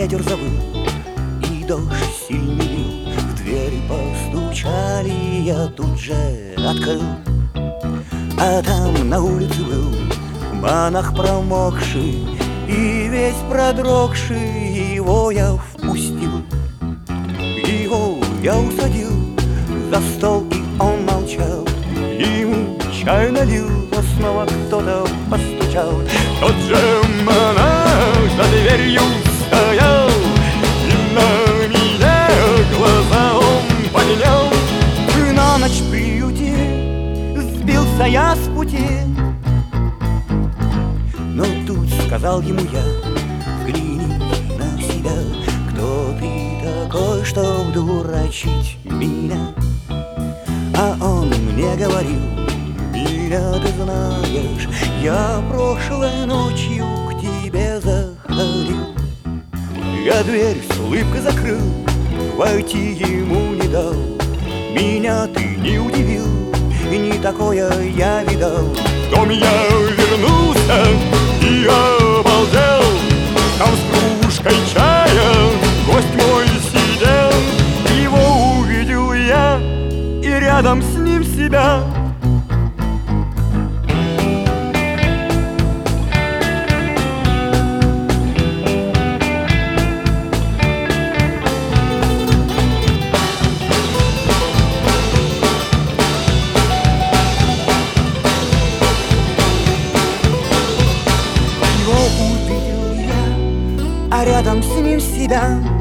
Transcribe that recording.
ветер завыл, и дождь сильный лил. В дверь постучали, я тут же открыл. А там на улице был монах промокший и весь продрогший. Его я впустил, его я усадил за стол, и он молчал. Ему чай налил, а снова кто-то постучал. Тот же монах за дверью стоял, и на меня глаза он поднял. На ночь в приюте сбился я с пути, но тут сказал ему я: взгляни на себя, кто ты такой, чтоб дурачить меня? А он мне говорил: меня ты знаешь, я прошлой ночью к тебе заходил. Я дверь с улыбкой закрыл, войти ему не дал. Меня ты не удивил, и не такое я видал. В дом я вернулся и обалдел. Там с кружкой чая гость мой сидел. Его увидел я, и рядом с ним себя. Его увидел я, а рядом с ним себя.